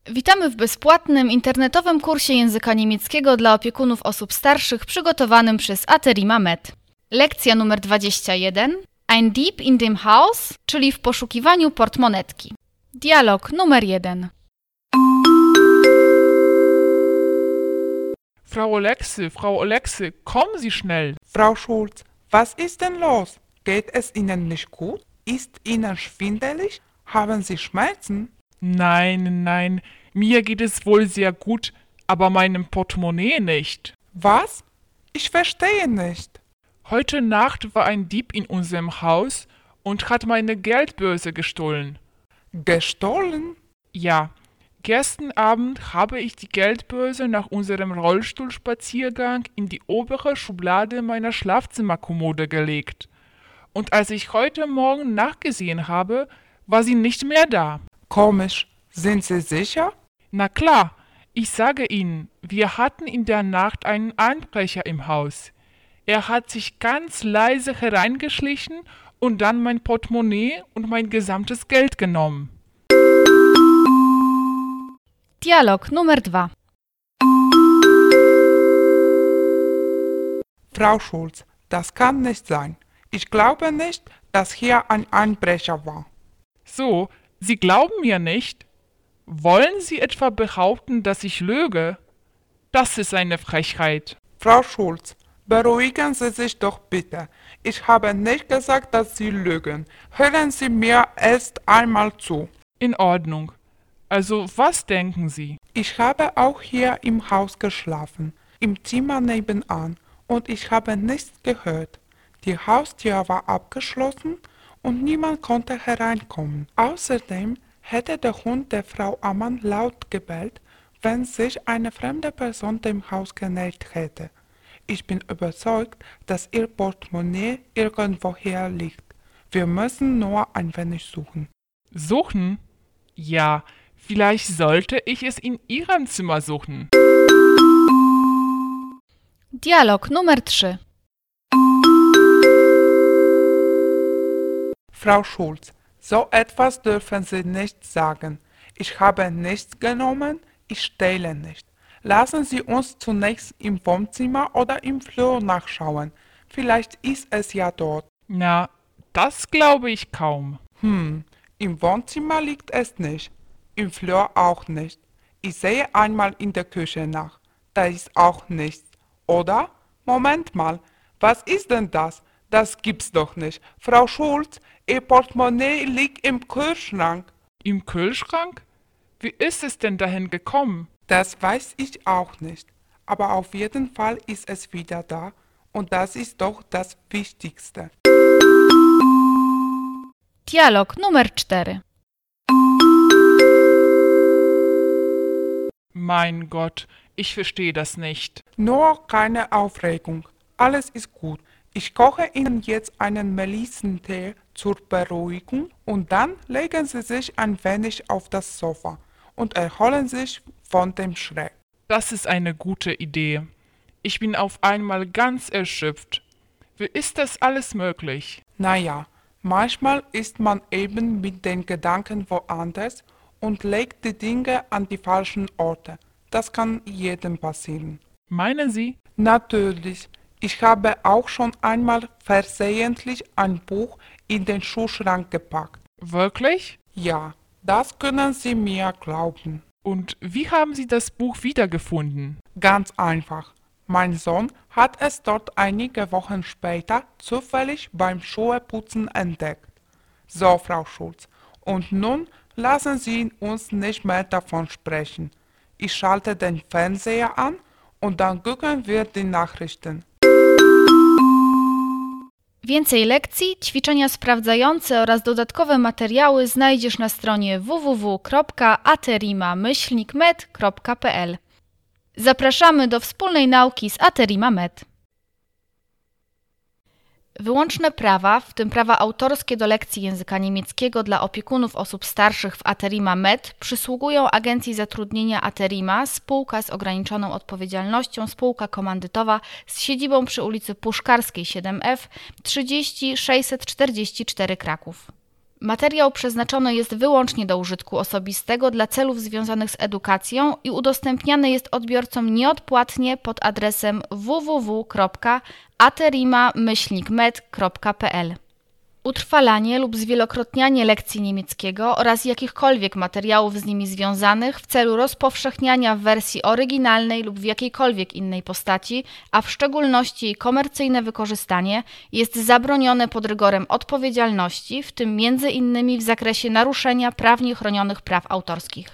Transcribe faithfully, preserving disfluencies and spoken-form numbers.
Witamy w bezpłatnym internetowym kursie języka niemieckiego dla opiekunów osób starszych przygotowanym przez Aterima Med. Lekcja numer dwadzieścia jeden. Ein Dieb in dem Haus, czyli w poszukiwaniu portmonetki. Dialog numer jeden. Frau Oleksy, Frau Oleksy, kommen Sie schnell. Frau Schulz, was ist denn los? Geht es Ihnen nicht gut? Ist Ihnen schwindelig? Haben Sie Schmerzen? Nein, nein, mir geht es wohl sehr gut, aber meinem Portemonnaie nicht. Was? Ich verstehe nicht. Heute Nacht war ein Dieb in unserem Haus und hat meine Geldbörse gestohlen. Gestohlen? Ja, gestern Abend habe ich die Geldbörse nach unserem Rollstuhlspaziergang in die obere Schublade meiner Schlafzimmerkommode gelegt. Und als ich heute Morgen nachgesehen habe, war sie nicht mehr da. Komisch. Sind Sie sicher? Na klar, ich sage Ihnen, wir hatten in der Nacht einen Einbrecher im Haus. Er hat sich ganz leise hereingeschlichen und dann mein Portemonnaie und mein gesamtes Geld genommen. Dialog numer dwa. Frau Schulz, das kann nicht sein. Ich glaube nicht, dass hier ein Einbrecher war. So, Sie glauben mir nicht? Wollen Sie etwa behaupten, dass ich lüge? Das ist eine Frechheit. Frau Schulz, beruhigen Sie sich doch bitte. Ich habe nicht gesagt, dass Sie lügen. Hören Sie mir erst einmal zu. In Ordnung. Also, was denken Sie? Ich habe auch hier im Haus geschlafen, im Zimmer nebenan, und ich habe nichts gehört. Die Haustür war abgeschlossen und niemand konnte hereinkommen. Außerdem hätte der Hund der Frau Ammann laut gebellt, wenn sich eine fremde Person dem Haus genähert hätte. Ich bin überzeugt, dass ihr Portemonnaie irgendwoher liegt. Wir müssen nur ein wenig suchen. Suchen? Ja, vielleicht sollte ich es in Ihrem Zimmer suchen. Dialog numer trzy. Frau Schulz, so etwas dürfen Sie nicht sagen. Ich habe nichts genommen, ich stehle nicht. Lassen Sie uns zunächst im Wohnzimmer oder im Flur nachschauen. Vielleicht ist es ja dort. Na, das glaube ich kaum. Hm, im Wohnzimmer liegt es nicht. Im Flur auch nicht. Ich sehe einmal in der Küche nach. Da ist auch nichts. Oder? Moment mal, was ist denn das? Das gibt's doch nicht. Frau Schulz, Ihr Portemonnaie liegt im Kühlschrank. Im Kühlschrank? Wie ist es denn dahin gekommen? Das weiß ich auch nicht. Aber auf jeden Fall ist es wieder da. Und das ist doch das Wichtigste. Dialog numer cztery. Mein Gott, ich verstehe das nicht. Nur keine Aufregung. Alles ist gut. Ich koche Ihnen jetzt einen Melissentee zur Beruhigung und dann legen Sie sich ein wenig auf das Sofa und erholen sich von dem Schreck. Das ist eine gute Idee. Ich bin auf einmal ganz erschöpft. Wie ist das alles möglich? Naja, manchmal ist man eben mit den Gedanken woanders und legt die Dinge an die falschen Orte. Das kann jedem passieren. Meinen Sie? Natürlich. Ich habe auch schon einmal versehentlich ein Buch in den Schuhschrank gepackt. Wirklich? Ja, das können Sie mir glauben. Und wie haben Sie das Buch wiedergefunden? Ganz einfach. Mein Sohn hat es dort einige Wochen später zufällig beim Schuheputzen entdeckt. So, Frau Schulz, und nun lassen Sie uns nicht mehr davon sprechen. Ich schalte den Fernseher an und dann gucken wir die Nachrichten. Więcej lekcji, ćwiczenia sprawdzające oraz dodatkowe materiały znajdziesz na stronie w w w kropka aterima myślnik med kropka p l. Zapraszamy do wspólnej nauki z Aterima Med. Wyłączne prawa, w tym prawa autorskie do lekcji języka niemieckiego dla opiekunów osób starszych w Aterima Med, przysługują Agencji Zatrudnienia Aterima, spółka z ograniczoną odpowiedzialnością, spółka komandytowa z siedzibą przy ulicy Puszkarskiej siedem F trzydzieści sześćset czterdzieści cztery Kraków. Materiał przeznaczony jest wyłącznie do użytku osobistego dla celów związanych z edukacją i udostępniany jest odbiorcom nieodpłatnie pod adresem w w w kropka aterima myślnik med kropka p l. Utrwalanie lub zwielokrotnianie lekcji niemieckiego oraz jakichkolwiek materiałów z nimi związanych w celu rozpowszechniania w wersji oryginalnej lub w jakiejkolwiek innej postaci, a w szczególności jej komercyjne wykorzystanie, jest zabronione pod rygorem odpowiedzialności, w tym między innymi w zakresie naruszenia prawnie chronionych praw autorskich.